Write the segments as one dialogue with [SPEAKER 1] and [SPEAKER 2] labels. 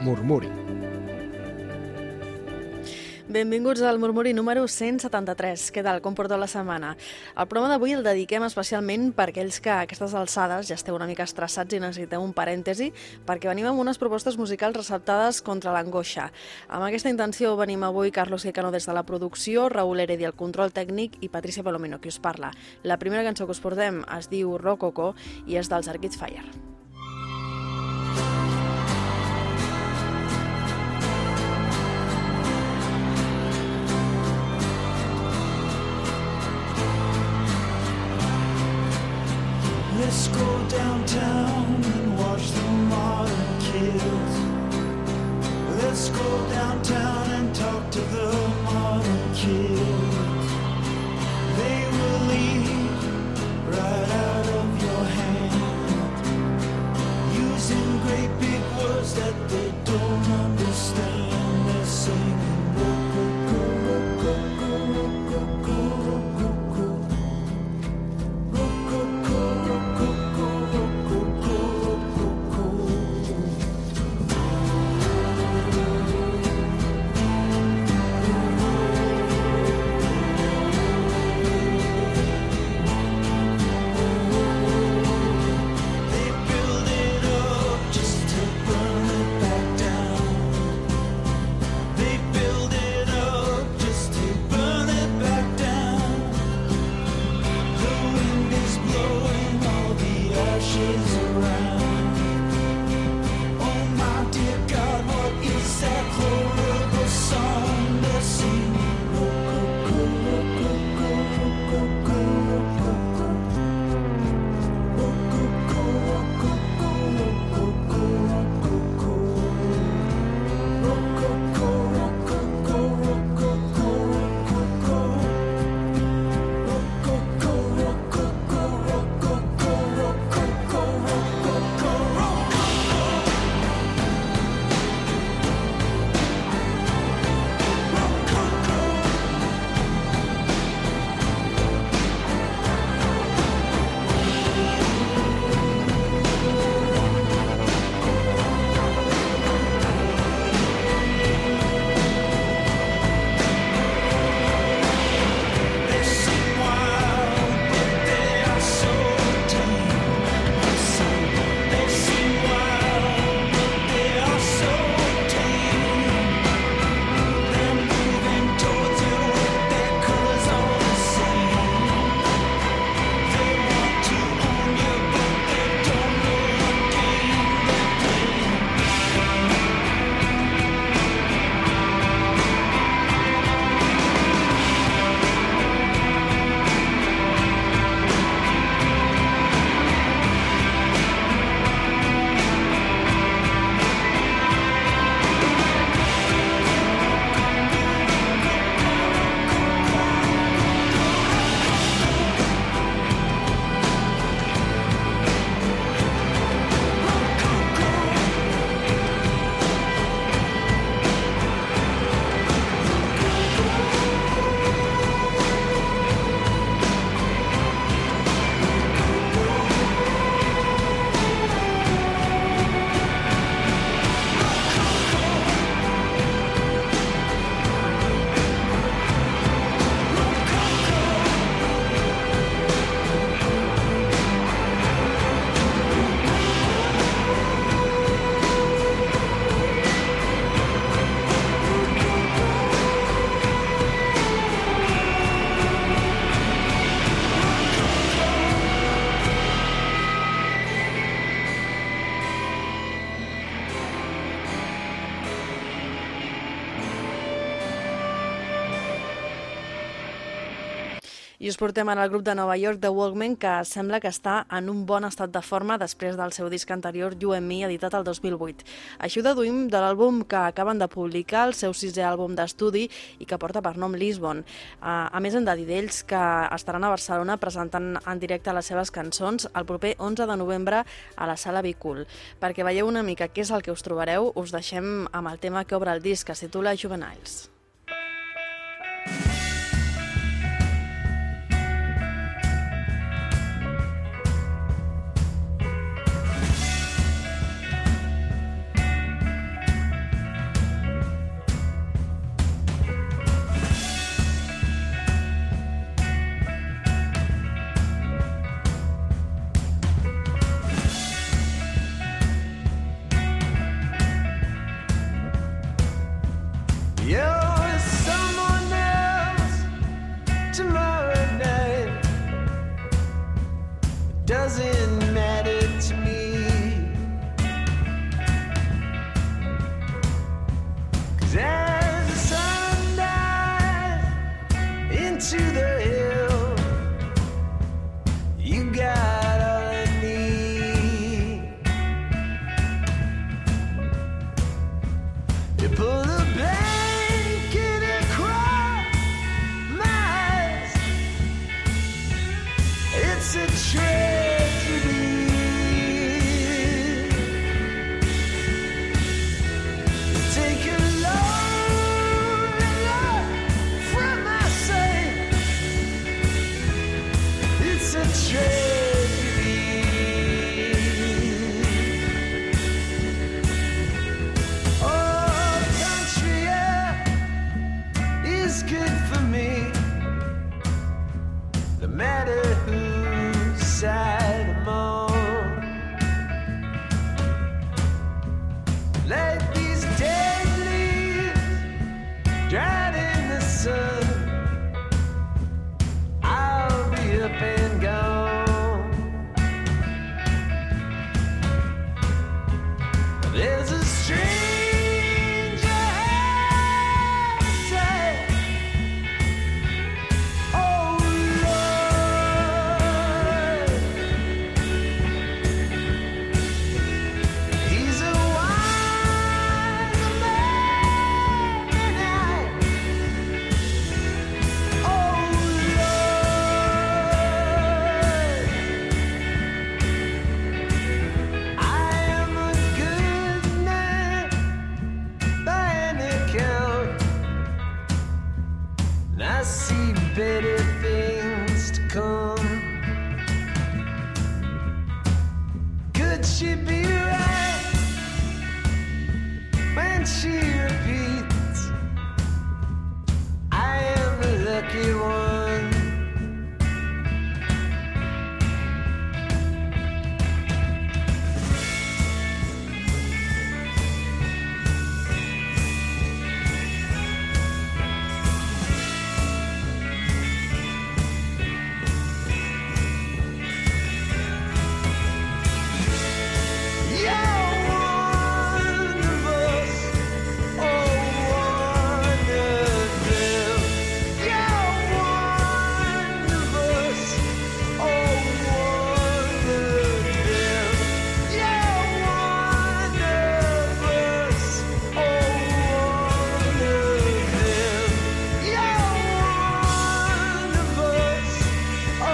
[SPEAKER 1] Murmuri.
[SPEAKER 2] Benvinguts al Murmuri número 173. Què tal? Com porteu la setmana? El programa d'avui el dediquem especialment per aquells que a aquestes alçades ja esteu una mica estressats i necessiteu un parèntesi, perquè venim amb unes propostes musicals receptades contra l'angoixa. Amb aquesta intenció venim avui Carlos Quicano des de la producció, Raúl Heredi al control tècnic i Patricia Palomino qui us parla. La primera cançó que us portem es diu Rococo i és dels Arcade Fire.
[SPEAKER 3] Let's go downtown and watch the modern kids. Let's go downtown and talk to the modern kids. They will lead right out of your hand, using great big words that they don't understand. They're singing rococo, rococo, rococo, rococo, rococo, rococo, rococo, They build it up just to burn it back down. They build it up just to burn it back down. The wind is blowing all the ashes around. Oh my dear God, what is that horrible song they're singing? Rococo, rococo, rococo, rococo, rococo, rococo, rococo, rococo, rococo, rococo, rococo, rococo, rococo, rococo, rococo, They seem wild, but they are so tame. They seem wild, but they are so tame. They're moving towards you with their colors all the same. They want to own you, but they don't know what game they're playing.
[SPEAKER 2] I us portem en el grup de Nova York, The Walkmen, que sembla que està en un bon estat de forma després del seu disc anterior, You and Me, editat el 2008. Així ho deduïm de l'àlbum que acaben de publicar, el seu 6è àlbum d'estudi i que porta per nom Lisbon. A més, hem de dir d'ells que estaran a Barcelona presentant en directe les seves cançons el proper 11 de novembre a la Sala Bicul. Perquè veieu una mica què és el que us trobareu, us deixem amb el tema que obre el disc, que es titula Juveniles.
[SPEAKER 3] pull the blanket across my eyes. It's a tragedy. Take a load from my sight. It's a tragedy. Oh, country air is good for me, no matter whose side I'm on. Like these dead leaves dried in the sun, I'll be up and gone. There's a stranger outside. Oh Lord, he's a wise man, and oh Lord, I am a good man by any count, and I see better things to come. Could she be right when she repeats, I am the lucky one? You're one of us, oh wonderful. You're one of us, oh wonderful. You're one of us, oh wonderful. You're one of us, oh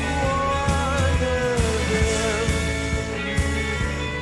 [SPEAKER 3] wonderful.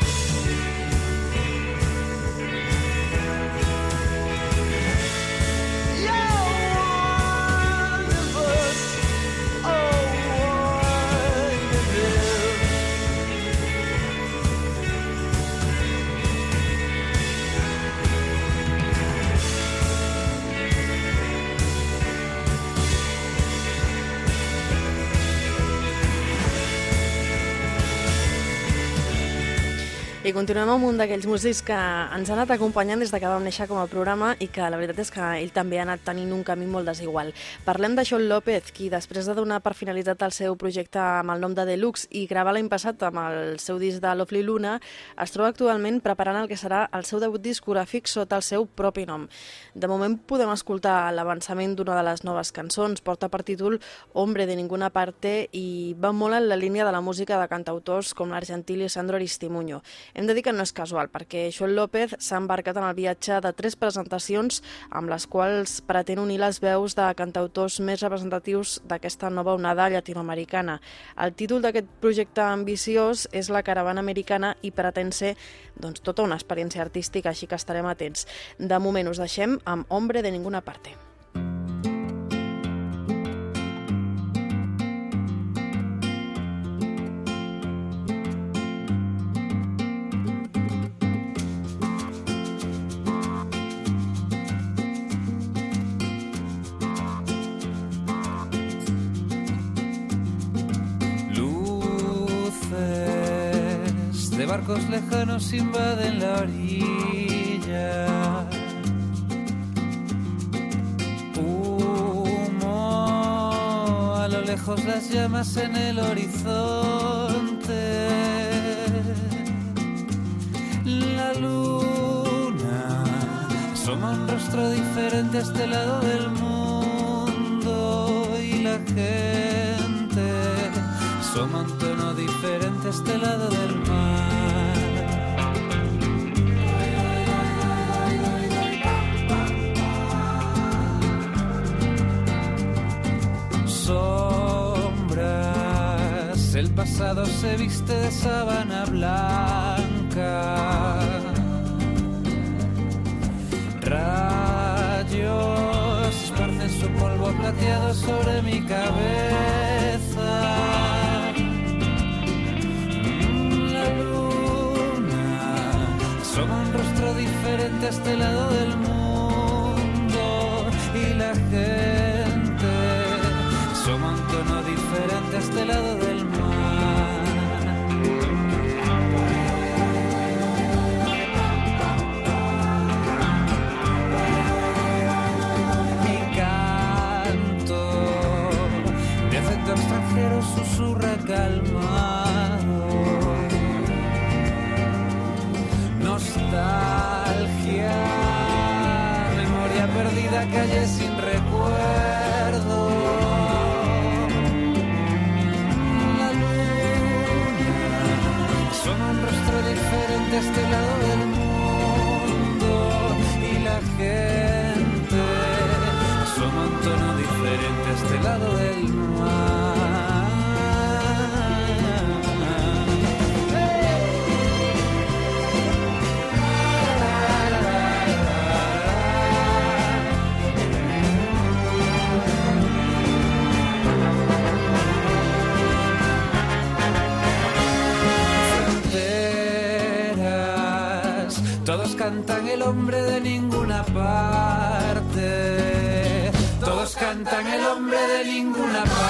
[SPEAKER 2] I continuem amb un d'aquells músics que ens ha anat acompanyant des de que vam néixer com a programa i que la veritat és que ell també ha anat tenint un camí molt desigual. Parlem de Shawn López, qui després de donar per finalitzat el seu projecte amb el nom de Deluxe i gravar l'any passat amb el seu disc de Lovely Luna, es troba actualment preparant el que serà el seu debut discogràfic sota el seu propi nom. De moment podem escoltar l'avançament d'una de les noves cançons, porta per títol Hombre de ninguna parte i va molt en la línia de la música de cantautors com l'argentí Sandro Aristimuño. Hem de dir que no és casual, perquè Shawn López s'ha embarcat en el viatge de 3 presentacions amb les quals pretén unir les veus de cantautors més representatius d'aquesta nova onada llatinoamericana. El títol d'aquest projecte ambiciós és La Caravana Americana i pretén ser tota una experiència artística, així que estarem atents. De moment us deixem amb Hombre de ninguna parte.
[SPEAKER 1] De barcos lejanos invaden la orilla. Humo, a lo lejos las llamas en el horizonte. La luna asoma un rostro diferente a este lado del mundo y la gente asoma un tono diferente a este lado del mar. pasado se viste de sábana blanca. Rayos esparcen su polvo plateado sobre mi cabeza. La luna asoma un rostro diferente a este lado del mundo y la gente asoma un tono diferente a este lado del mar. Extranjero susurra calmado. Nostalgia, memoria perdida, calle sin recuerdo. La luna asoma un rostro diferente a este lado del mundo y la gente asoma un tono diferente a este lado del mar. Todos cantan el hombre de ninguna parte. Todos cantan el hombre de ninguna parte.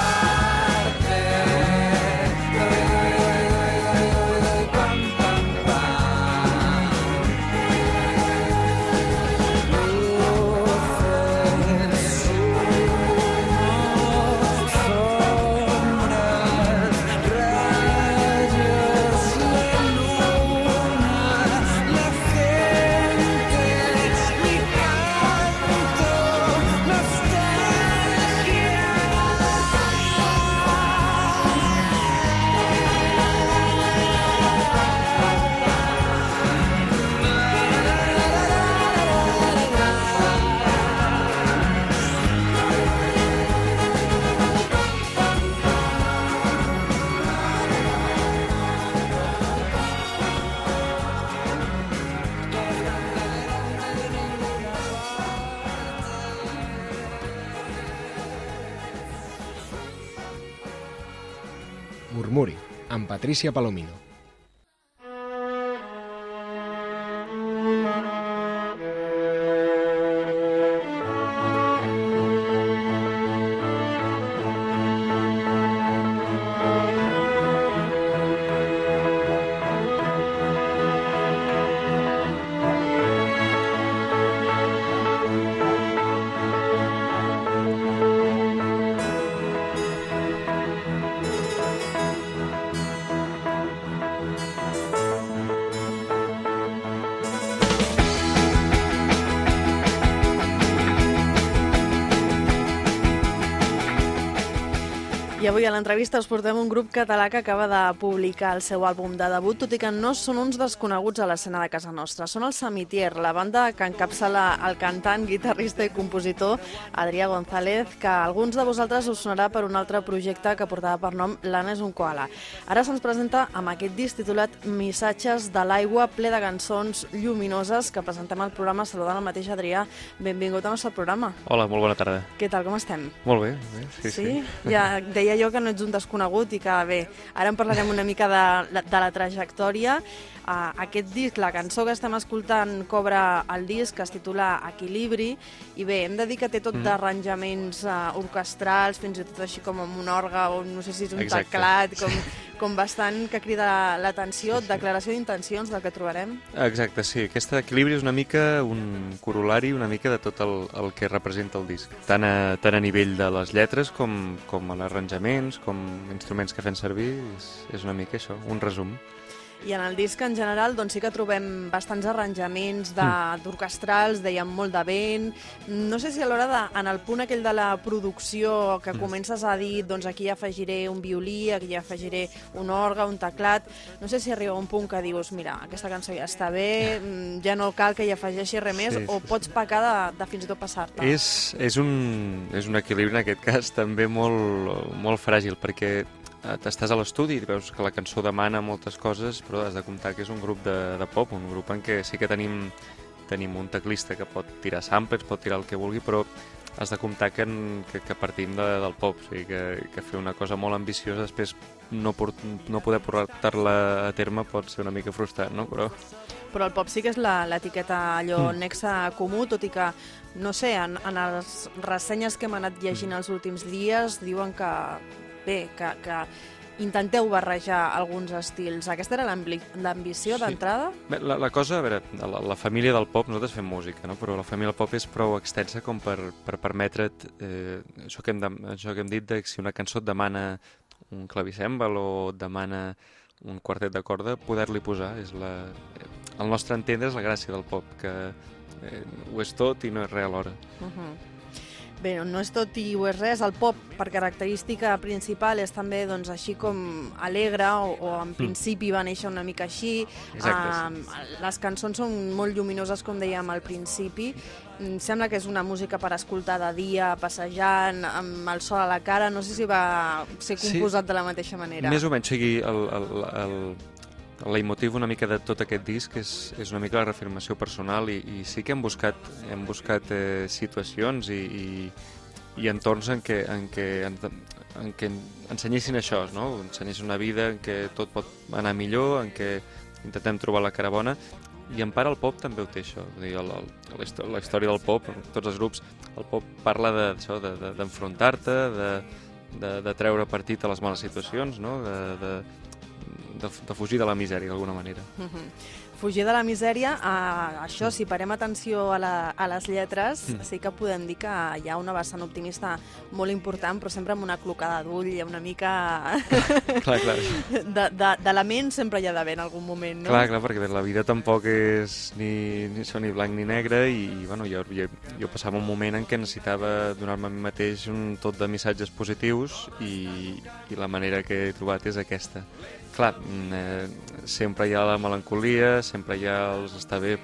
[SPEAKER 1] Pam, pam, pam. Luces, humos, sombras, rayos, la luna, la gente, mi canto, nostalgia.
[SPEAKER 4] Murmuri, amb Patricia Palomino.
[SPEAKER 2] I avui a l'entrevista us portem un grup català que acaba de publicar el seu àlbum de debut, tot i que no són uns desconeguts a l'escena de casa nostra. Són el Samitier, la banda que encapçala el cantant, guitarrista i compositor Adrià González, que a alguns de vosaltres us sonarà per un altre projecte que portava per nom L'Anna és un koala. Ara se'ns presenta amb aquest disc titulat Missatges de l'aigua, ple de cançons lluminoses que presentem al programa saludant el mateix Adrià. Benvingut al nostre programa.
[SPEAKER 5] Hola, molt bona tarda.
[SPEAKER 2] Què tal, com estem?
[SPEAKER 5] Molt bé, sí.
[SPEAKER 2] Ja deia jo que no ets un desconegut i que bé, ara en parlarem una mica de la trajectòria. Aquest disc, la cançó que estem escoltant cobra el disc, que es titula Equilibri, i bé, hem de dir que té tot d'arranjaments orquestrals, fins i tot així com amb un orgue o no sé si és un teclat, com bastant que crida l'atenció, declaració d'intencions del que trobarem.
[SPEAKER 5] Exacte, sí. Aquest equilibri és una mica un corol·lari, una mica de tot el que representa el disc. Tant a nivell de les lletres com a l'arranjaments, com instruments que fem servir, és una mica això, un resum.
[SPEAKER 2] I en el disc en general doncs sí que trobem bastants arranjaments d'orquestrals, dèiem molt de vent. No sé si a l'hora en el punt aquell de la producció que comences a dir doncs aquí afegiré un violí, aquí afegiré un orgue, un teclat, no sé si arriba un punt que dius mira, aquesta cançó ja està bé, ja no cal que hi afegeixi res més, o pots pecar de fins i tot passar-te.
[SPEAKER 5] És un equilibri en aquest cas també molt fràgil, perquè t'estàs a l'estudi i veus que la cançó demana moltes coses, però has de comptar que és un grup de pop, un grup en què sí que tenim un teclista que pot tirar samples, pot tirar el que vulgui, però has de comptar que partim del pop, o sigui, que fer una cosa molt ambiciosa després no poder portar-la a terme pot ser una mica frustrant, no?
[SPEAKER 2] Però el pop sí que és l'etiqueta allò nexe comú, tot i que, no sé, en les ressenyes que hem anat llegint els últims dies diuen que, bé, que intenteu barrejar alguns estils. Aquesta era l'ambició d'entrada?
[SPEAKER 5] Bé, la cosa, a veure, la família del pop, nosaltres fem música, no? Però la família del pop és prou extensa com per permetre't això que hem dit, de si una cançó et demana un clavicèmbal o et demana un quartet de corda, poder-li posar. Al nostre entendre és la gràcia del pop, que ho és tot i no és res alhora.
[SPEAKER 2] Bé, no és tot i ho és res. El pop, per característica principal, és també doncs, així com alegre, o en principi va néixer una mica així.
[SPEAKER 5] Exacte, sí.
[SPEAKER 2] Les cançons són molt lluminoses, com dèiem al principi. Sembla que és una música per escoltar de dia, passejant, amb el sol a la cara. No sé si va ser composat de la mateixa manera.
[SPEAKER 5] Més o menys, o sigui, el leitmotiv una mica de tot aquest disc és una mica la reafirmació personal i sí que hem buscat situacions i entorns en què ensenyessin això, no? Ensenyessin una vida en què tot pot anar millor, en què intentem trobar la cara bona, i en part el pop també ho té això. Vull dir, la història del pop, tots els grups, el pop parla d'enfrontar-te, de treure partit a les males situacions, no? De fugir de la misèria, d'alguna manera.
[SPEAKER 2] Fugir de la misèria, això, si parem atenció a les lletres, sí que podem dir que hi ha una vessant optimista molt important, però sempre amb una clocada d'ull, una mica...
[SPEAKER 5] Clar.
[SPEAKER 2] De la ment sempre hi ha d'haver en algun moment, no?
[SPEAKER 5] Clar, perquè la vida tampoc és ni blanc ni negre i bueno, jo passava un moment en què necessitava donar-me a mi mateix un tot de missatges positius i la manera que he trobat és aquesta. Clar, sempre hi ha la melancolia, sempre hi ha els està bé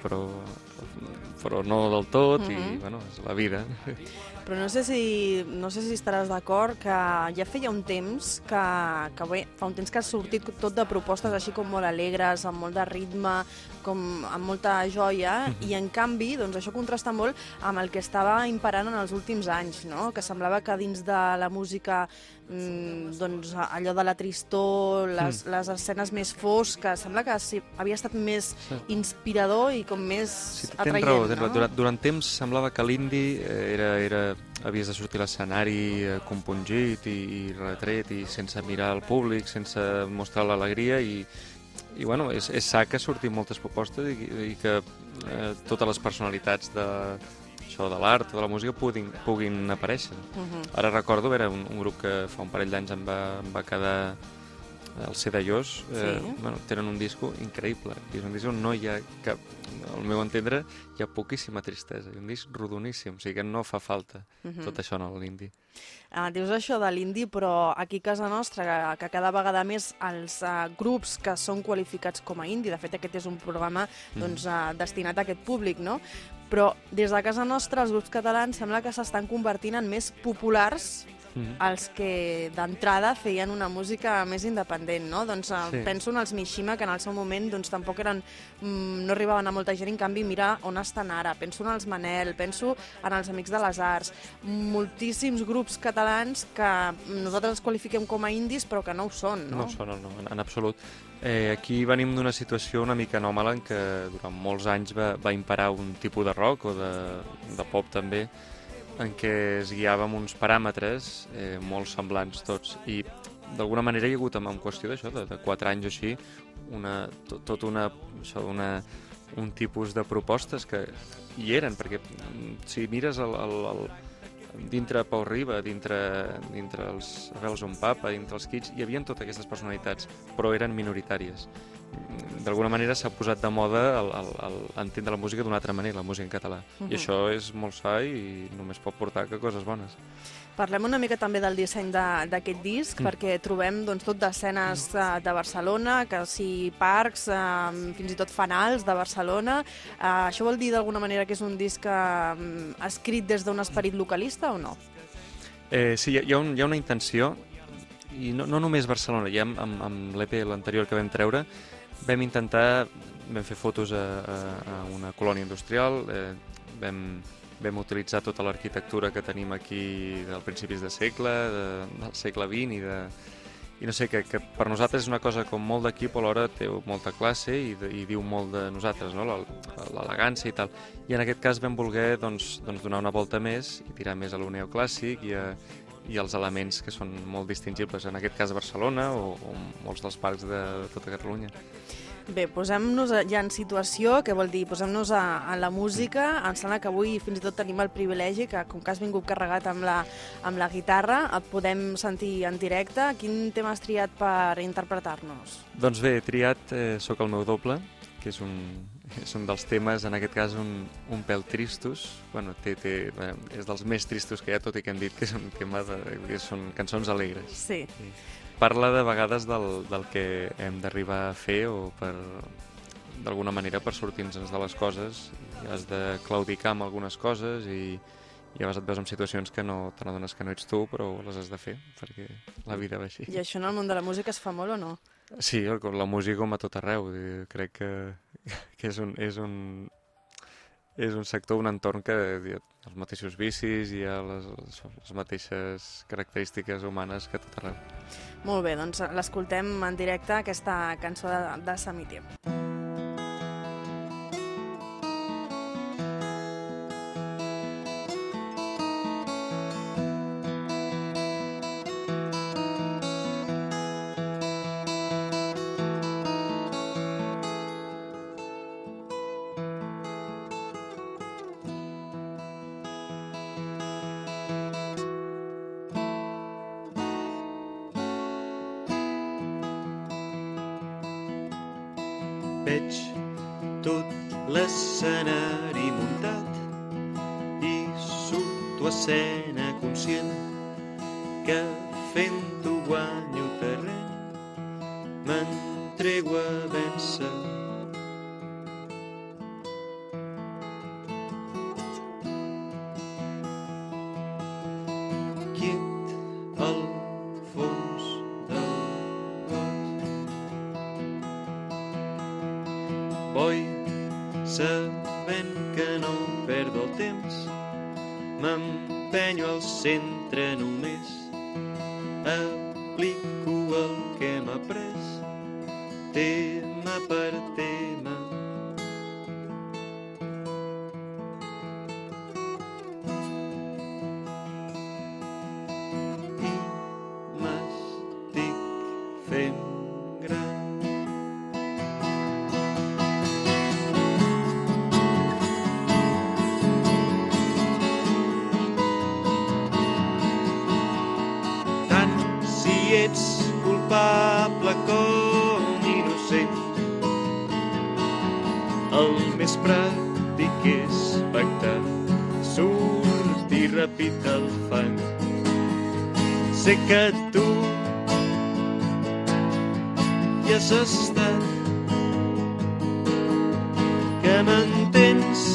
[SPEAKER 5] però no del tot i bueno, és la vida.
[SPEAKER 2] Però no sé si estaràs d'acord que ja feia un temps que bé, fa un temps que ha sortit tot de propostes així com molt alegres, amb molt de ritme, amb molta joia, i en canvi doncs, això contrasta molt amb el que estava imperant en els últims anys, no? Que semblava que dins de la música doncs, allò de la tristor, les escenes més fosques, sembla que havia estat més inspirador i com més atraient,
[SPEAKER 5] no? Durant temps semblava que l'indie havies de sortir a l'escenari compungit i retret i sense mirar al públic, sense mostrar l'alegria i bueno, és sa que surtin moltes propostes i que totes les personalitats de l'art o de la música puguin aparèixer. Ara recordo, un grup que fa un parell d'anys em va quedar el Cedallós, bueno, tenen un disco increïble, i és un disc on no hi ha cap, al meu entendre, hi ha poquíssima tristesa, i un disc rodoníssim, o sigui que no fa falta tot això en l'indie.
[SPEAKER 2] Dius això de l'indie, però aquí a casa nostra, que cada vegada més els grups que són qualificats com a indie, de fet aquest és un programa doncs, destinat a aquest públic, no? Però des de casa nostra els grups catalans sembla que s'estan convertint en més populars els que d'entrada feien una música més independent, no? Doncs penso en els Mishima, que en el seu moment doncs, tampoc no arribaven a molta gent, en canvi mira on estan ara. Penso en els Manel, penso en els Amics de les Arts, moltíssims grups catalans que nosaltres els qualifiquem com a indis però que no ho són, no?
[SPEAKER 5] No ho són, no, en absolut. Aquí venim d'una situació una mica anòmala en què durant molts anys va imperar un tipus de rock o de pop també, en què es guiava amb uns paràmetres molt semblants tots i d'alguna manera hi ha hagut en qüestió d'això, de 4 anys o així, un tipus de propostes que hi eren, perquè si mires dintre Pau Riba, dintre els Rebels on Papa, dintre els Kids, hi havia totes aquestes personalitats, però eren minoritàries. D'alguna manera s'ha posat de moda entendre la música d'una altra manera, la música en català. I això és molt sa i només pot portar que coses bones.
[SPEAKER 2] Parlem una mica també del disseny d'aquest disc, perquè trobem doncs, tot d'escenes de Barcelona, que sí, parcs, fins i tot fanals de Barcelona. Això vol dir d'alguna manera que és un disc escrit des d'un esperit localista o no?
[SPEAKER 5] Sí, hi ha una intenció i no només Barcelona, ja amb l'EP l'anterior que vam treure, vam fer fotos a una colònia industrial, vam utilitzar tota l'arquitectura que tenim aquí del principis de segle, del segle XX, i no sé, que per nosaltres és una cosa com molt d'aquí, però alhora té molta classe i diu molt de nosaltres, no? L'elegància i tal. I en aquest cas vam voler doncs, donar una volta més i tirar més a lo neoclàssic i als elements que són molt distingibles, en aquest cas a Barcelona o molts dels parcs de tota Catalunya.
[SPEAKER 2] Bé, posem-nos ja en situació, que vol dir, posem-nos a la música. Em sembla que avui fins i tot tenim el privilegi que, com que has vingut carregat amb la guitarra, et podem sentir en directe. Quin tema has triat per interpretar-nos?
[SPEAKER 5] Doncs bé, he triat Soc el meu doble, que és un dels temes, en aquest cas un pèl tristos. Bueno, és dels més tristos que hi ha, tot i que hem dit que és un tema que són cançons alegres.
[SPEAKER 2] Sí.
[SPEAKER 5] Parla de vegades del que hem d'arribar a fer o d'alguna manera per sortir-nos de les coses. I has de claudicar amb algunes coses i a vegades et veus en situacions que no te n'adones que no ets tu, però les has de fer, perquè la vida va així.
[SPEAKER 2] I això en el món de la música es fa molt o no?
[SPEAKER 5] Sí, la música com a tot arreu. Crec que és un sector, un entorn que hi ha els mateixos vicis, hi ha les mateixes característiques humanes que tot arreu.
[SPEAKER 2] Molt bé, doncs l'escoltem en directe, aquesta cançó de Samitier.
[SPEAKER 6] Veig tot l'escenari muntat i surto a escena conscient que fent-ho guanyo terreny m'entrego a vèncer. Quiet al fons del boi, sabent que no perdo el temps, m'empenyo al centre només, aplico el que hem après, tema per tema. I m'estic fent gran. Ets culpable com innocent. El més pràctic és pactar, sortir ràpid del fang. Sé que tu hi has estat, que m'entens.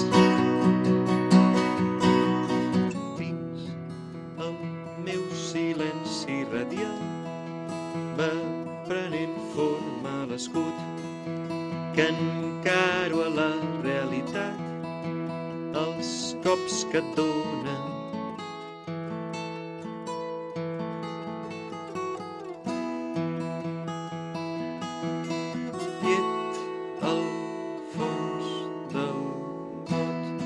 [SPEAKER 6] Dins el meu silenci radial va prenent forma l'escut que encaro a la realitat, els cops que et donen. Quiet al fons del got.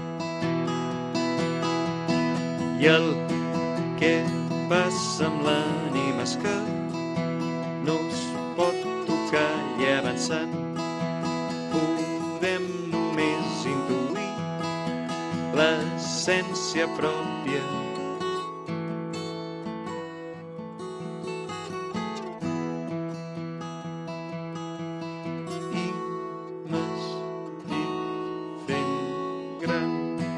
[SPEAKER 6] I el que passa amb l'ànima és que no es pot tocar i avançant. Podem només intuir l'essència pròpia. I m'estic fent gran.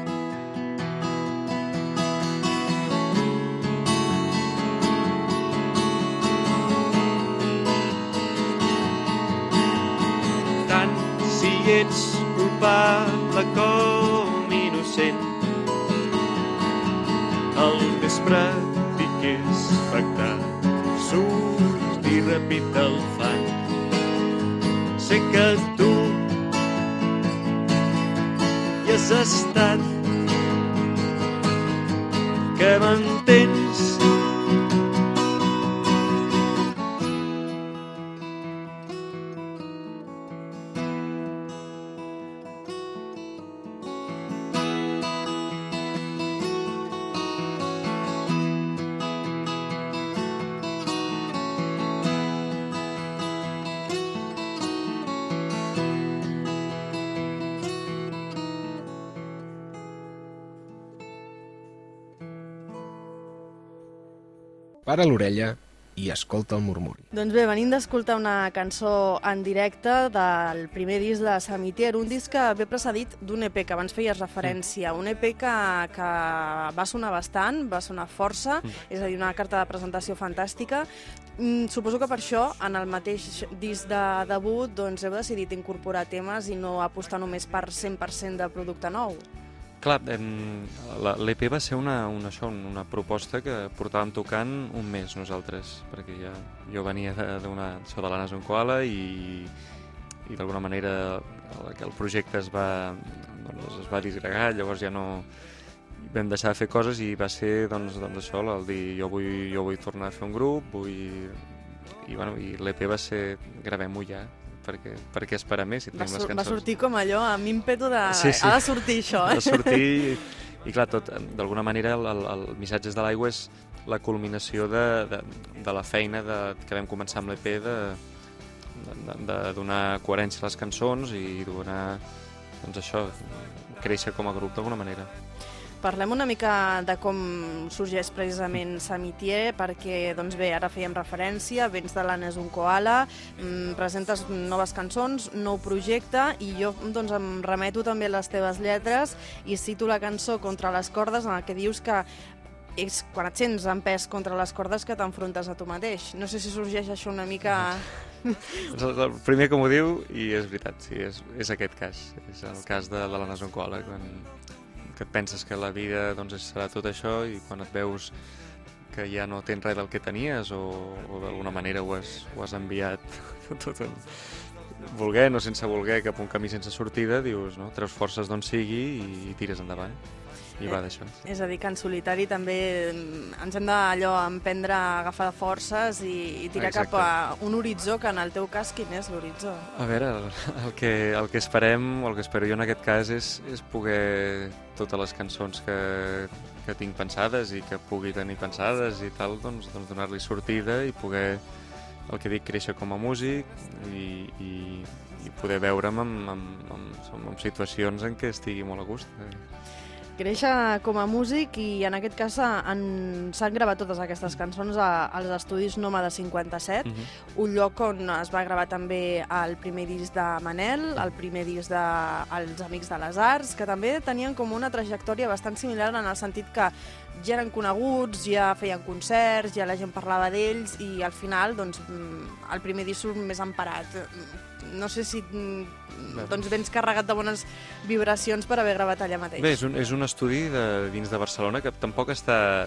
[SPEAKER 6] Si ets culpable com innocent, el més pràctic és pactar, surt i repita el fang. Sé que tu hi has estat, que m'entens.
[SPEAKER 4] Para l'orella i escolta el murmuri.
[SPEAKER 2] Doncs bé, venim d'escoltar una cançó en directe del primer disc de Samitier, un disc que ve precedit d'un EP que abans feies referència, un EP que va sonar bastant, va sonar força, és a dir, una carta de presentació fantàstica. Suposo que per això, en el mateix disc de debut, doncs heu decidit incorporar temes i no apostar només per 100% de producte nou.
[SPEAKER 5] Clar, l'EP va ser una proposta que portàvem tocant un mes nosaltres, perquè jo venia de l'Anna Zonkoala i d'alguna manera el projecte es va disgregar, llavors ja no vam deixar de fer coses i va ser doncs això, el dir jo vull tornar a fer un grup, i l'EP va ser gravem-ho ja, perquè esperar més si tenim les cançons.
[SPEAKER 2] Va sortir com allò, amb ímpetu de...
[SPEAKER 5] Sí.
[SPEAKER 2] Ha de sortir això,
[SPEAKER 5] Ha de sortir, i clar, d'alguna manera el Missatges de l'aigua és la culminació de la feina que vam començar amb l'EP de donar coherència a les cançons i donar, doncs això, créixer com a grup d'alguna manera.
[SPEAKER 2] Parlem una mica de com sorgeix precisament Samitier, perquè, doncs bé, ara fèiem referència, vens de l'Anna Zonkoala, presentes noves cançons, nou projecte, i jo doncs em remeto també a les teves lletres i cito la cançó Contra les cordes, en el que dius que és quan et sents en pes contra les cordes que t'enfrontes a tu mateix. No sé si sorgeix això una mica...
[SPEAKER 5] És el primer que m'ho diu i és veritat, sí, és aquest cas. És el cas de l'Anna Zonkoala, que et penses que la vida doncs, serà tot això i quan et veus que ja no tens res del que tenies o d'alguna manera ho has enviat tot volent o sense voler cap a un camí sense sortida, dius, no? Treus forces d'on sigui i tires endavant. I va d'això.
[SPEAKER 2] És a dir, que en solitari també ens hem d'allò emprendre a agafar forces i tirar cap a un horitzó, que en el teu cas quin és l'horitzó?
[SPEAKER 5] A veure, el que esperem, o el que espero jo en aquest cas és poder totes les cançons que tinc pensades i que pugui tenir pensades i tal, doncs donar-li sortida i poder, el que dic, créixer com a músic i poder veure'm en situacions en què estigui molt a gust.
[SPEAKER 2] Créixer com a músic i en aquest cas s'han gravat totes aquestes cançons als estudis Nòmada 57, un lloc on es va gravar també el primer disc de Manel, el primer disc dels Amics de les Arts, que també tenien com una trajectòria bastant similar en el sentit que ja eren coneguts, ja feien concerts, ja la gent parlava d'ells i al final doncs, el primer disc surt més emparat. No sé si doncs, vens carregat de bones vibracions per haver gravat allà mateix.
[SPEAKER 5] Bé, és un estudi dins de Barcelona que tampoc està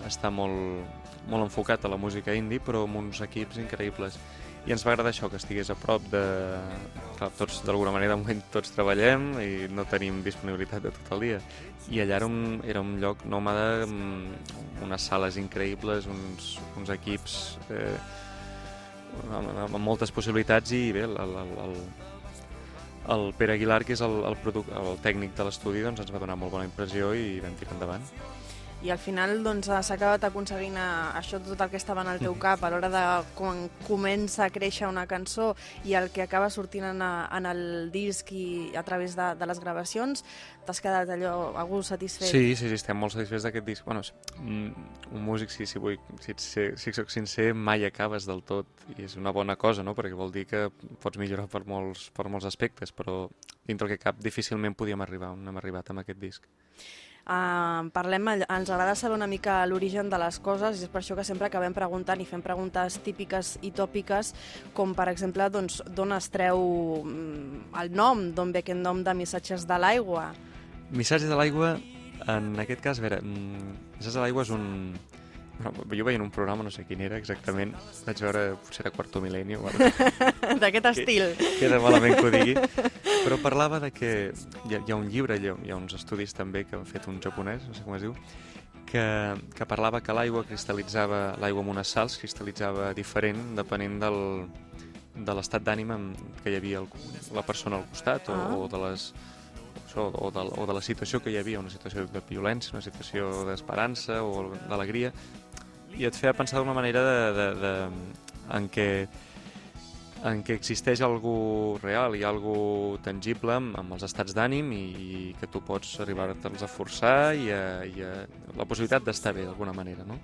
[SPEAKER 5] molt enfocat a la música indie, però amb uns equips increïbles. I ens va agradar això, que estigués a prop de... Clar, tots, d'alguna manera, de moment tots treballem i no tenim disponibilitat de tot el dia. I allà era un lloc nòmada, amb unes sales increïbles, uns equips... amb moltes possibilitats i bé, el Pere Aguilar, que és el tècnic de l'estudi, doncs ens va donar molt bona impressió i vam tirar endavant.
[SPEAKER 2] I al final doncs, s'ha acabat aconseguint això, tot el que estava en el teu cap a l'hora de quan comença a créixer una cançó i el que acaba sortint en el disc i a través de les gravacions, t'has quedat allò a gust, satisfet?
[SPEAKER 5] Sí, estem molt satisfets d'aquest disc. Bueno, un músic, si soc sincer, mai acabes del tot i és una bona cosa, no? Perquè vol dir que pots millorar per molts aspectes, però dintre el que cap difícilment podíem arribar on hem arribat amb aquest disc.
[SPEAKER 2] Ens agrada saber una mica l'origen de les coses i és per això que sempre acabem preguntant i fem preguntes típiques i tòpiques, com per exemple d'on es treu el nom, d'on ve aquest nom de Missatges de l'aigua.
[SPEAKER 5] Missatges de l'aigua, en aquest cas, a veure, Missatges de l'aigua Bueno, jo veia en un programa, no sé quin era exactament, vaig veure, potser era Quarto Milenio, o alguna cosa,
[SPEAKER 2] D'aquest estil.
[SPEAKER 5] queda malament que ho digui, però parlava de que hi ha un llibre, hi ha uns estudis també que han fet un japonès, no sé com es diu, que parlava que l'aigua cristal·litzava, l'aigua amb unes sals cristal·litzava diferent depenent de l'estat d'ànim que hi havia la persona al costat o de les o de la situació que hi havia, una situació de violència, una situació d'esperança o d'alegria, i et feia pensar d'una manera en què existeix algú real i algú tangible amb els estats d'ànim i que tu pots arribar-te'ls a forçar i la possibilitat d'estar bé d'alguna manera, no?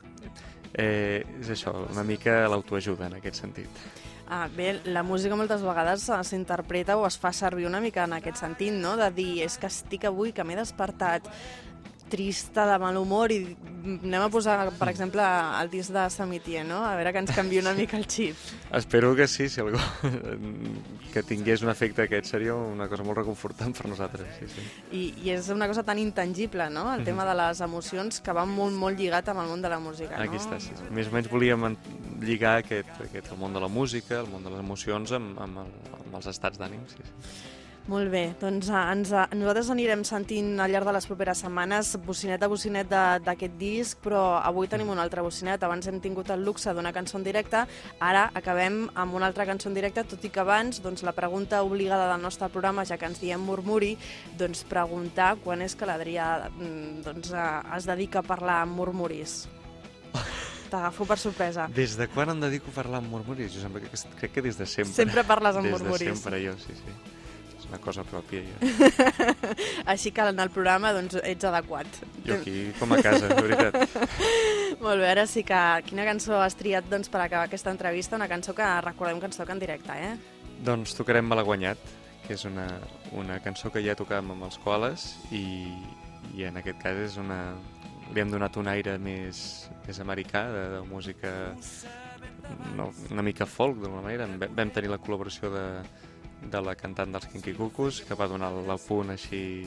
[SPEAKER 5] És això, una mica l'autoajuda en aquest sentit.
[SPEAKER 2] Bé, la música moltes vegades s'interpreta o es fa servir una mica en aquest sentit, no? De dir, és que estic avui, que m'he despertat trista, de mal humor, i anem a posar, per exemple, el disc de Samitier, no? A veure que ens canvia una mica el xip.
[SPEAKER 5] Espero que sí, si algú que tingués un efecte aquest seria una cosa molt reconfortant per nosaltres. Sí.
[SPEAKER 2] I és una cosa tan intangible, no? El tema de les emocions, que va molt, molt lligat amb el món de la música, no?
[SPEAKER 5] Aquí està, sí. Més o menys volíem lligar el món de la música, el món de les emocions amb els estats d'ànim, sí.
[SPEAKER 2] Molt bé, doncs nosaltres anirem sentint al llarg de les properes setmanes bocinet a bocinet d'aquest disc, però avui tenim un altre bocinet. Abans hem tingut el luxe d'una cançó en directe, ara acabem amb una altra cançó en directe, tot i que abans doncs, la pregunta obligada del nostre programa, ja que ens diem murmuri, doncs preguntar quan és que l'Adrià es dedica a parlar amb murmuris. T'agafo per sorpresa.
[SPEAKER 5] Des de quan em dedico a parlar amb murmuris? Jo crec que des de sempre.
[SPEAKER 2] Sempre parles amb murmuris.
[SPEAKER 5] Des de sempre, jo, sí. Una cosa pròpia, ja.
[SPEAKER 2] Així que en el programa doncs, ets adequat.
[SPEAKER 5] Jo aquí com a casa, de veritat.
[SPEAKER 2] Molt bé, ara sí que... Quina cançó has triat doncs, per acabar aquesta entrevista? Una cançó que recordem que ens toca en directe, eh?
[SPEAKER 5] Doncs tocarem Malaguanyat, que és una cançó que ja tocàvem amb els Koales i en aquest cas és li hem donat un aire més americà, de música una mica folk, d'alguna manera. Vam tenir la col·laboració de la cantant dels Kinky Cuckoos, que va donar el punt així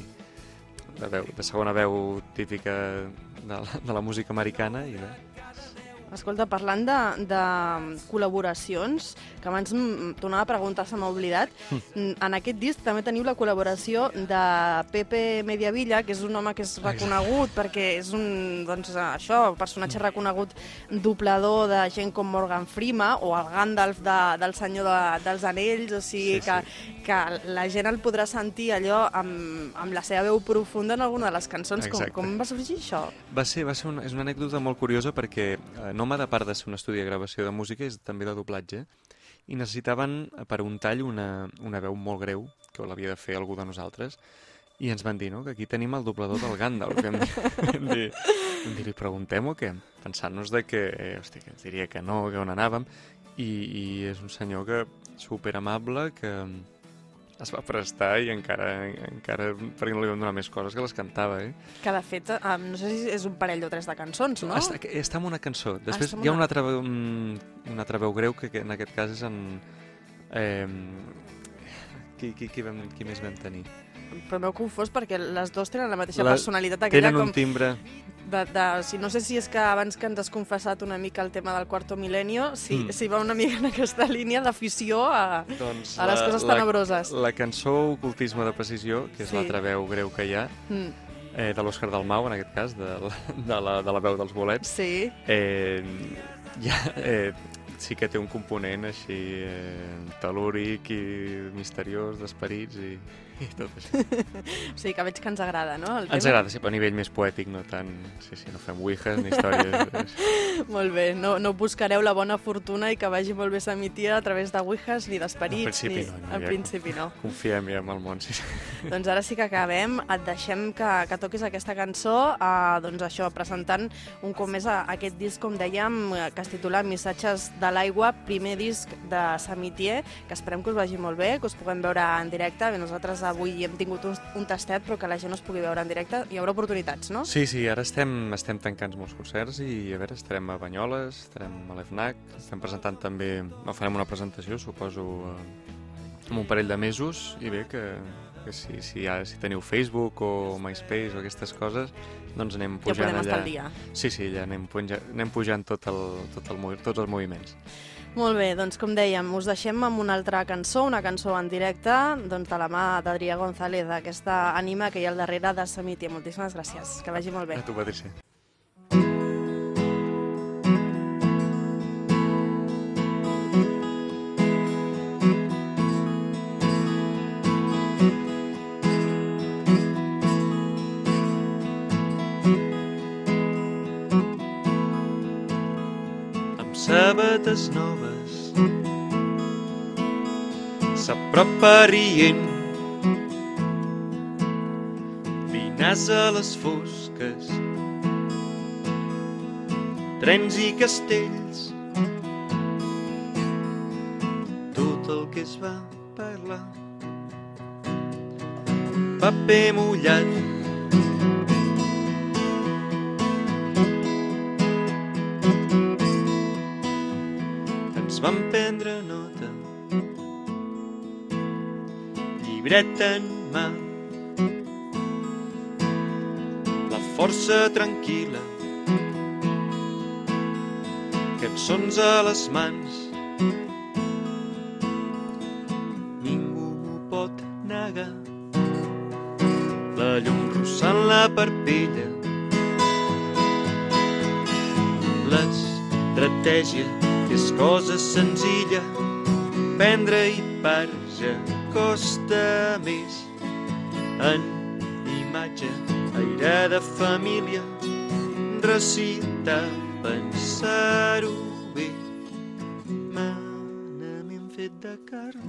[SPEAKER 5] de segona veu típica de la música americana i bé.
[SPEAKER 2] Escolta, parlant de col·laboracions, que abans tornava a preguntar, se m'ha oblidat, en aquest disc també teniu la col·laboració de Pepe Mediavilla, que és un home que és reconegut perquè és un, doncs, personatge reconegut doblador de gent com Morgan Freeman o el Gandalf del Senyor dels Anells, o sigui que la gent el podrà sentir allò amb la seva veu profunda en alguna de les cançons. Com va sorgir això?
[SPEAKER 5] És una anècdota molt curiosa perquè Nòmada, a part de ser un estudi de gravació de música, és també de doblatge, i necessitaven per un tall una veu molt greu, que l'havia de fer algú de nosaltres, i ens van dir, no?, que aquí tenim el doblador del Gandalf. Vam dir, li preguntem o què? Pensant-nos que ens diria que no, que on anàvem, i és un senyor que superamable, que es va prestar i encara perquè no li vam donar més coses que les cantava, eh?
[SPEAKER 2] Que de fet, no sé si és un parell o tres de cançons, no?
[SPEAKER 5] Està en una cançó. Després hi ha una altra veu greu que en aquest cas és en... Qui més vam tenir?
[SPEAKER 2] Però m'heu confós perquè les dues tenen la mateixa personalitat.
[SPEAKER 5] Tenen un timbre...
[SPEAKER 2] No sé si és que abans que ens has confessat una mica el tema del Quarto Milenio, si va una mica en aquesta línia d'afició a les coses tenebroses.
[SPEAKER 5] La cançó Ocultisme de Precisió, que és l'altra veu greu que hi ha, de l'Òscar Dalmau, en aquest cas, de la veu dels bolets, sí que té un component així telúric i misteriós d'esperits i tot això.
[SPEAKER 2] O sigui que veig que ens agrada, no?
[SPEAKER 5] Ens agrada, sí, però a nivell més poètic, no tant... Sí, no fem ouijas ni històries.
[SPEAKER 2] Molt bé, no buscareu la bona fortuna i que vagi molt bé Samitier a través de ouijas ni d'esperits.
[SPEAKER 5] Al principi no. Confiem ja en el món, sí.
[SPEAKER 2] Doncs ara sí que acabem. Et deixem que toquis aquesta cançó, doncs això, presentant un cop més aquest disc, com dèiem, que es titula Missatges de l'aigua, primer disc de Samitier, que esperem que us vagi molt bé, que us puguem veure en directe. Bé, nosaltres avui hem tingut un tastet, però que la gent no es pugui veure en directe. Hi haurà oportunitats, no?
[SPEAKER 5] Sí, ara estem tancant molts concerts i a veure, estarem a Banyoles, estarem a l'EFNAC, estem presentant també, farem una presentació, suposo, en un parell de mesos, i bé, que Si teniu Facebook o MySpace o aquestes coses, doncs anem pujant
[SPEAKER 2] podem
[SPEAKER 5] allà.
[SPEAKER 2] estar al dia.
[SPEAKER 5] Sí, allà anem pujant tots els moviments.
[SPEAKER 2] Molt bé, doncs com dèiem, us deixem amb una altra cançó, una cançó en directe, doncs de la mà d'Adrià González, aquesta ànima que hi ha al darrere de Samitia. Moltíssimes gràcies, que vagi molt bé.
[SPEAKER 5] A tu, Patricia.
[SPEAKER 6] Sabates noves s'apropa rient, vines a les fosques, trens i castells, tot el que es va parlar, paper mullat, vam prendre nota, llibret en mà, la força tranquil·la, cançons a les mans, ningú m'ho pot negar, la llum rossant la parpella, l'estratègia és cosa senzilla, prendre i parja costa més. En imatge, aire de família, recitar, pensar-ho bé. Manament fet de carn.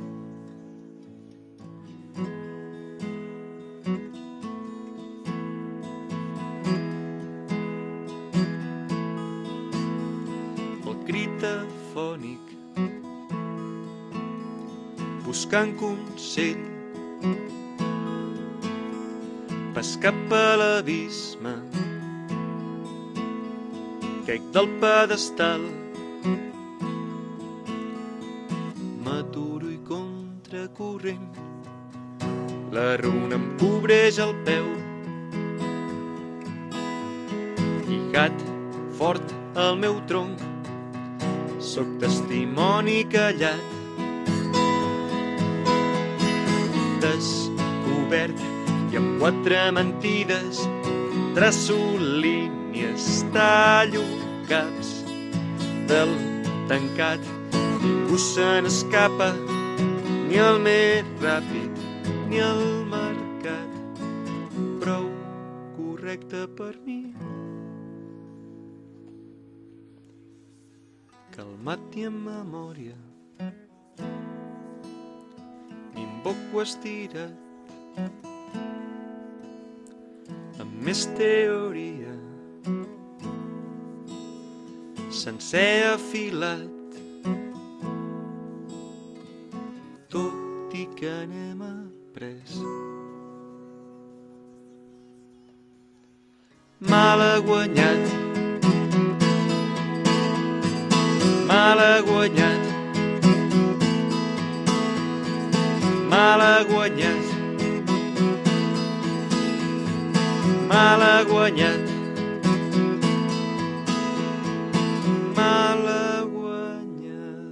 [SPEAKER 6] Fònic, buscant consell, pas cap a l'abisme, caic del pedestal, m'aturo i contracorrent, la runa em cobreix el peu, lligat fort al meu tronc, soc testimoni callat, descobert i amb 4 mentides traço línies, tallo caps del tancat, ningú se n'escapa, ni el més ràpid ni el mercat, prou correcte per mi. Calmat i en memòria, m'invoco estirat, amb més teoria, sencer afilat, tot i que n'hem après. Mal ha guanyat, mal ha guanyat, mal ha guanyat, mal ha guanyat, mal ha guanyat.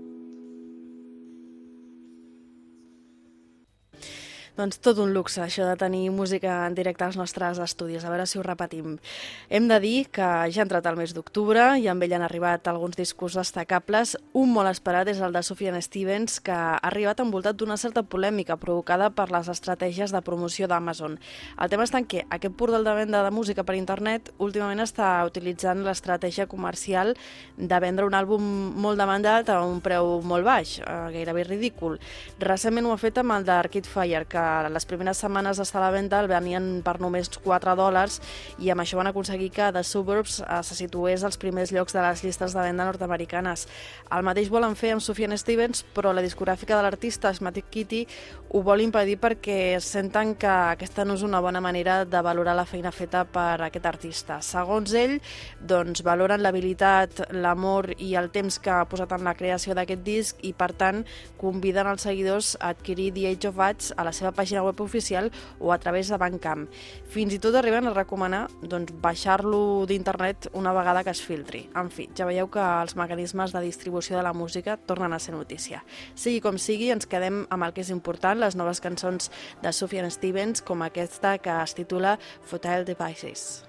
[SPEAKER 2] Doncs tot un luxe, això de tenir música en directe als nostres estudis. A veure si ho repetim. Hem de dir que ja ha entrat el mes d'octubre i amb ell han arribat alguns discos destacables. Un molt esperat és el de Sufjan Stevens, que ha arribat envoltat d'una certa polèmica provocada per les estratègies de promoció d'Amazon. El tema està en què aquest portal de venda de música per internet últimament està utilitzant l'estratègia comercial de vendre un àlbum molt demandat a un preu molt baix, gairebé ridícul. Recentment ho ha fet amb el d'Arcade Fire, que les primeres setmanes d'estar a la venda el venien per només $4 i amb això van aconseguir que The Suburbs se situés als primers llocs de les llistes de venda nord-americanes. El mateix volen fer amb Sufjan Stevens, però la discogràfica de l'artista, Asthmatic Kitty, ho vol impedir perquè senten que aquesta no és una bona manera de valorar la feina feta per aquest artista. Segons ell, doncs, valoren l'habilitat, l'amor i el temps que ha posat en la creació d'aquest disc i, per tant, conviden els seguidors a adquirir The Age of Ads a la seva pàgina web oficial o a través de Bandcamp. Fins i tot arriben a recomanar baixar-lo d'internet una vegada que es filtri. En fi, ja veieu que els mecanismes de distribució de la música tornen a ser notícia. Sigui com sigui, ens quedem amb el que és important, les noves cançons de Sufjan Stevens, com aquesta que es titula Futile Devices.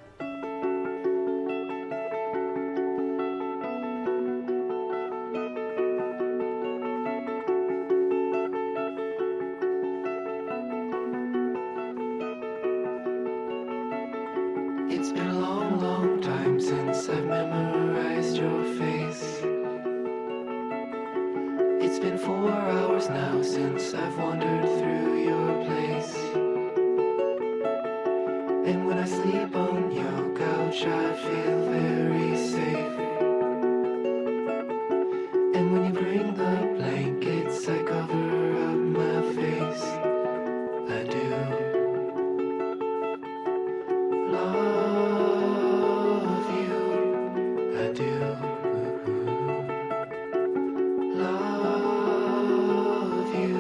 [SPEAKER 7] It's been a long, long time since I've memorized your face. It's been 4 hours now since I've wandered through your place. And when I sleep on your couch, I feel very safe. And when you bring the blankets, I cover up my face. I do love you. I do love you.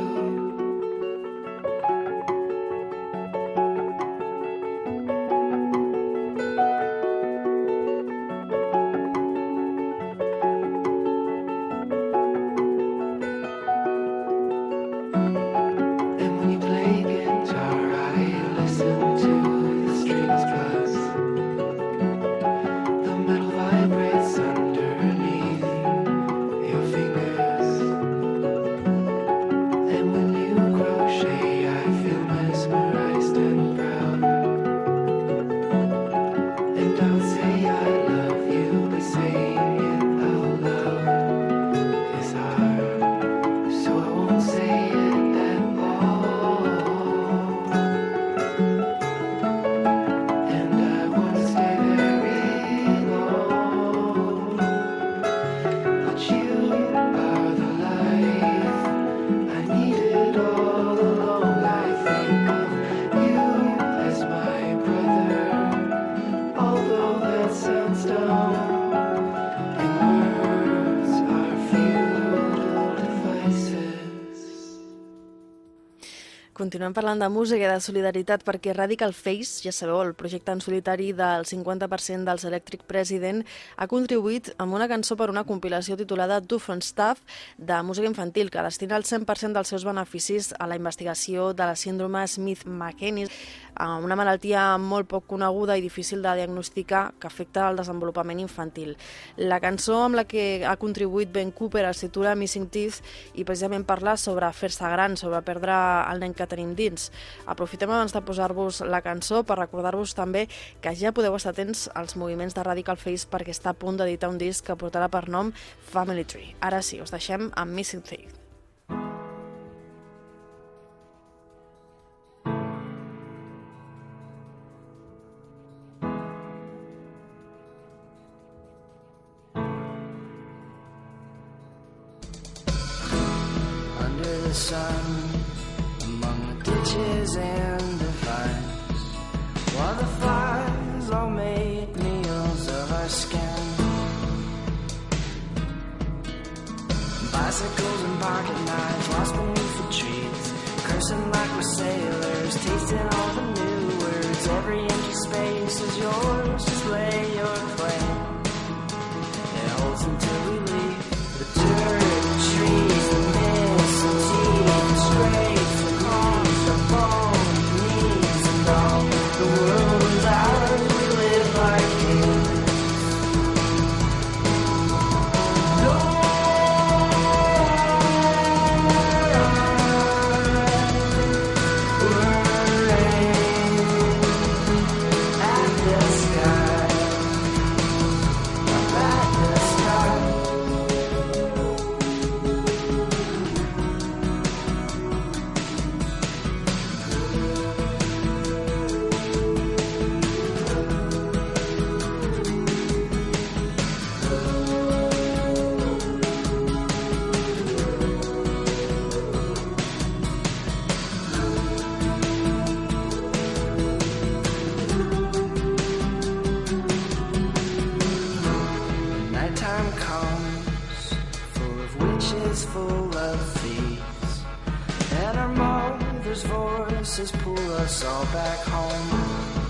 [SPEAKER 7] And when you play guitar, I listen to the strings buzz. The metal vibrates underneath your fingers. And when you crochet, I feel mesmerized and proud. And I would say I love you, but saying it out loud is hard. So I won't say it at all. And I won't stay very long. But you are the life I needed all along. I think of you as my brother, although that sounds dumb. And words are futile devices.
[SPEAKER 2] Continuem parlant de música i de solidaritat perquè Radical Face, ja sabeu, el projecte en solitari del 50% dels Electric President, ha contribuït amb una cançó per una compilació titulada Do Fun Stuff de música infantil que destina el 100% dels seus beneficis a la investigació de la síndrome Smith-Magenis, una malaltia molt poc coneguda i difícil de diagnosticar que afecta el desenvolupament infantil. La cançó amb la que ha contribuït Ben Cooper es titula Missing Teeth i precisament parla sobre fer-se gran, sobre perdre el nen que tenim dins. Aprofitem abans de posar-vos la cançó per recordar-vos també que ja podeu estar atents als moviments de Radical Face perquè està a punt d'editar un disc que portarà per nom Family Tree. Ara sí, us deixem amb Missing Teeth.
[SPEAKER 7] Under the sun, among the ditches and the vines, while the flies all made meals of our skin. Bicycles and pocket knives lost beneath the trees, cursing like we're sailors, tasting all the new words. Every empty space is yours, just lay your claim. It holds until we leave the dirt, the trees, the mist, the teeth, straight from homes, the bones, knees, and all the world's ours. We live like kings. Nighttime comes, full of witches, full of thieves, and our mother's voice forces pull us all back home.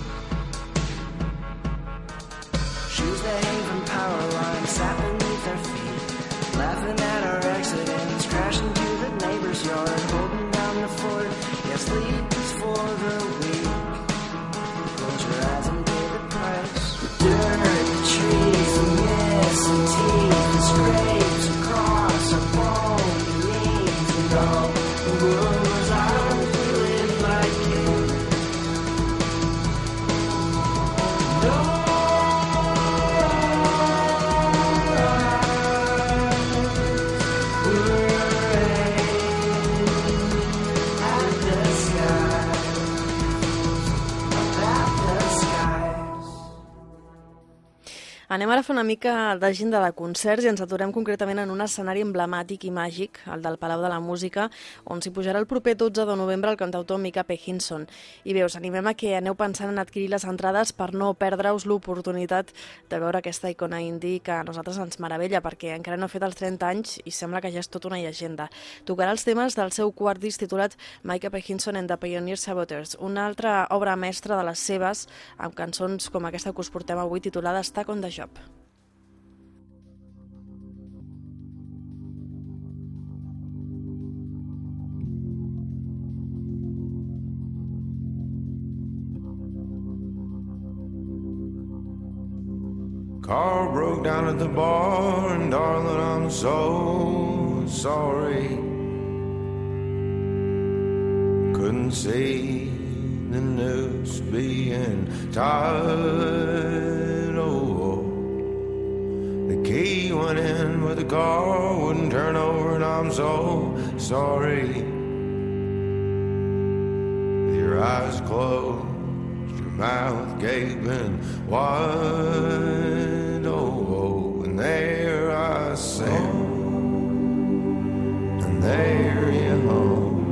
[SPEAKER 7] Shoes that hang from power lines sat beneath our feet, laughing at our accidents, crashing to the neighbor's yard, holding down the fort. Yeah, sleep is for the weak. Close your eyes and pay the price. Dirt, trees, and missing teeth, and scrapes across our bony knees, and all the world was out feeling like you. No.
[SPEAKER 2] Anem ara a fer una mica d'agenda de concerts i ens aturem concretament en un escenari emblemàtic i màgic, el del Palau de la Música, on s'hi pujarà el proper 12 de novembre el cantautor Micah P. Hinson. I bé, us animem a que aneu pensant en adquirir les entrades per no perdre-us l'oportunitat de veure aquesta icona indie que a nosaltres ens meravella perquè encara no ha fet els 30 anys i sembla que ja és tota una llegenda. Tocarà els temes del seu quart disc titulat Micah P. Hinson and the Pioneer Saboteurs, una altra obra mestra de les seves, amb cançons com aquesta que us portem avui titulada Stuck on the Job.
[SPEAKER 8] Car broke down at the bar, and darling, I'm so sorry. Couldn't see the news being tied. Oh, the key went in, but the car wouldn't turn over, and I'm so sorry. With your eyes closed, your mouth gaping wide. Oh, and there I sat, and there you hung.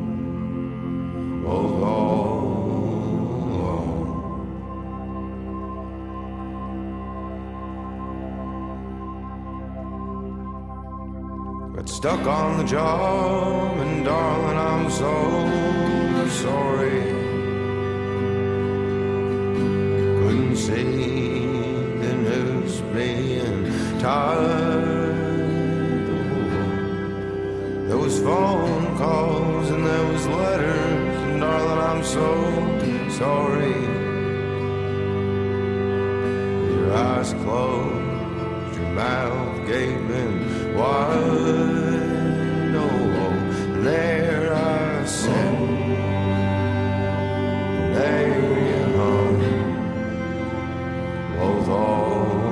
[SPEAKER 8] Oh, got stuck on the job, and darling, I'm so sorry. Couldn't see the news being tied. There was phone calls and there was letters, and darling, I'm so sorry. Your eyes closed, your mouth gaping wide. Oh, and there I sat, and there you hung. Both all.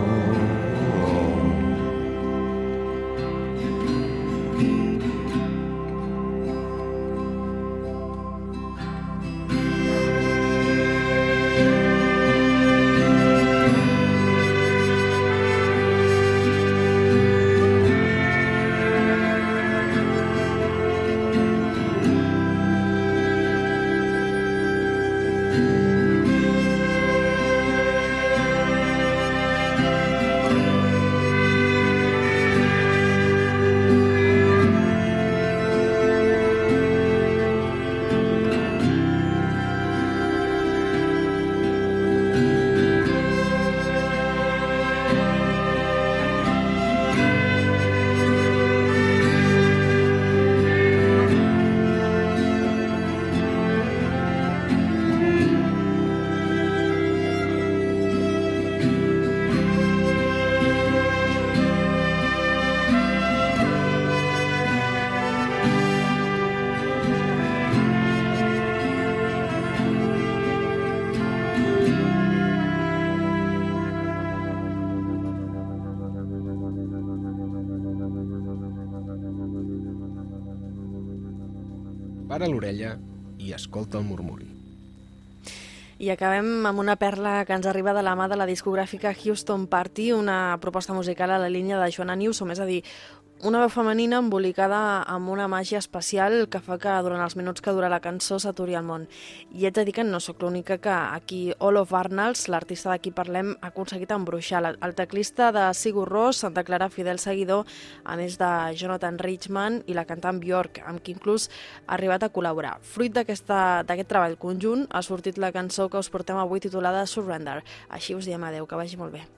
[SPEAKER 4] Para l'orella i escolta el murmuri.
[SPEAKER 2] I acabem amb una perla que ens arriba de la mà de la discogràfica Houston Party, una proposta musical a la línia de Joanna Newsom, és a dir, Una veu femenina embolicada amb una màgia especial que fa que durant els minuts que dura la cançó s'aturi el món. I haig de dir que no sóc l'única que aquí Olof Arnalds, l'artista de qui parlem, ha aconseguit embruixar. El teclista de Sigur Rós se'n declara fidel seguidor, a més de Jonathan Richman i la cantant Björk, amb qui inclús ha arribat a col·laborar. Fruit d'aquest treball conjunt ha sortit la cançó que us portem avui titulada Surrender. Així us diem adeu, que vagi molt bé.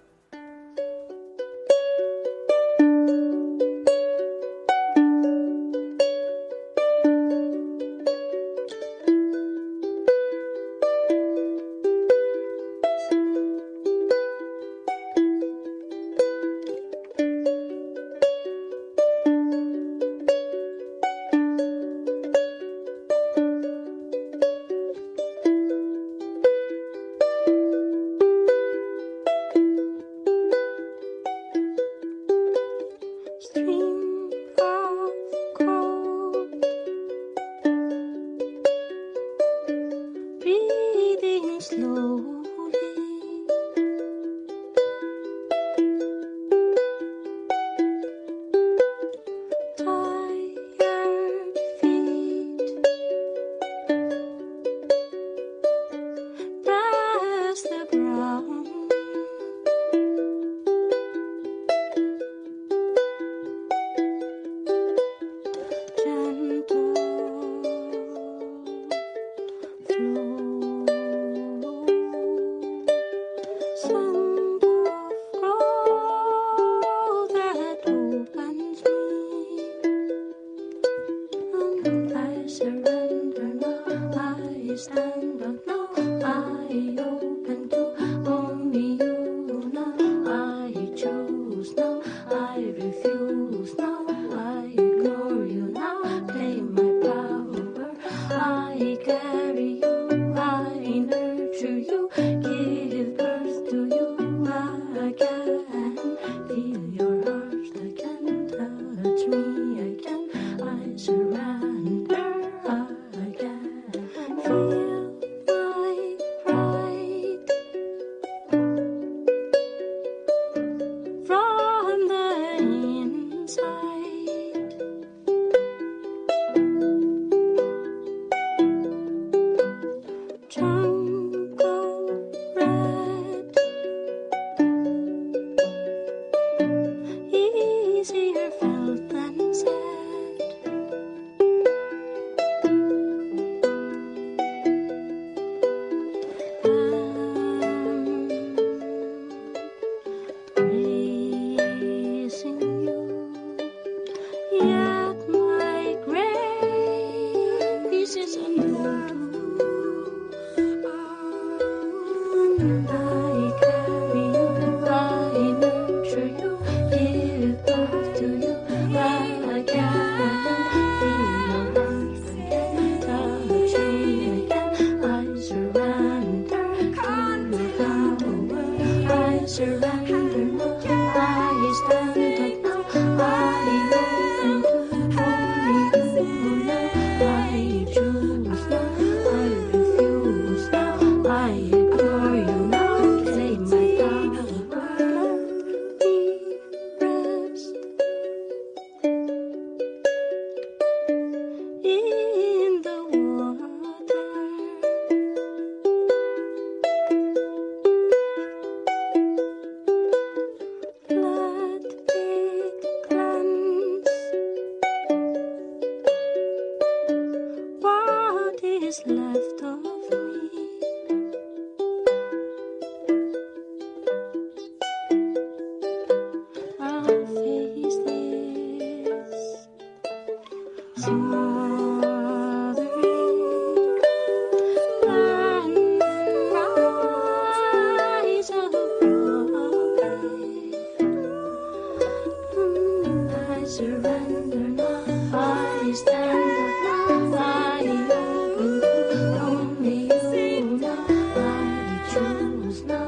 [SPEAKER 9] Choose now.